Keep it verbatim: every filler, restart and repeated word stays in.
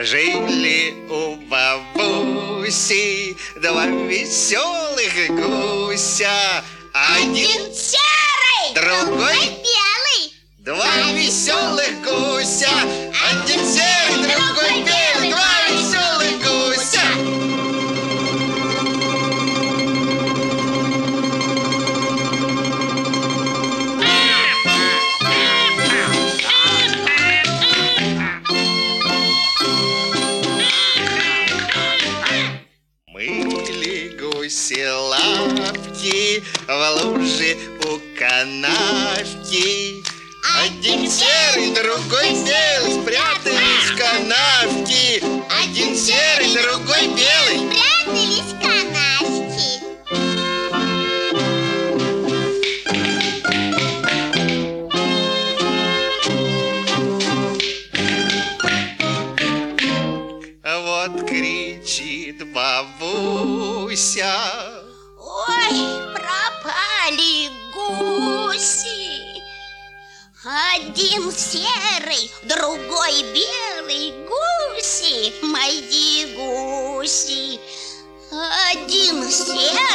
Жили у бабуси два веселых гуся. Один серый, другой белый. Два веселых гуся. Один серый, другой белый. Два веселых гуся. Мыли гуси лапки в луже у канавки. Один серый, другой белый спрятались в канавки. Один серый, другой белый спрятались в канавки. Вот кричит бабуся: ой, пропали гуси. Один серый, другой белый. Гуси, мои гуси. Один серый.